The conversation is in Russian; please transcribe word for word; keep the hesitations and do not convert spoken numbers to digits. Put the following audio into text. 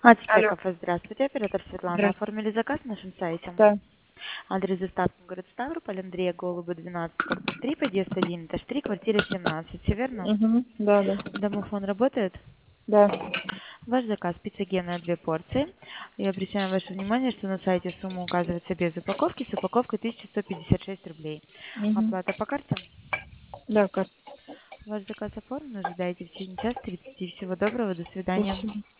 Ацетек Алло. кафе, здравствуйте. Оператор Светлана. Здравствуйте. Оформили заказ на нашем сайте. Да. Адрес доставки город Ставрополь, Андрея Голуба, двенадцать, корпус три, подъезд один, этаж три, квартира семнадцать. Все верно? Угу. Да, да. Домофон работает? Да. Ваш заказ пиццегенная две порции. И обращаем ваше внимание, что на сайте сумма указывается без упаковки, с упаковкой тысяча сто пятьдесят шесть рублей. Угу. Оплата по карте. Да, как? Ваш заказ оформлен, ожидайте в течение часа тридцати. Всего доброго, до свидания. Спасибо.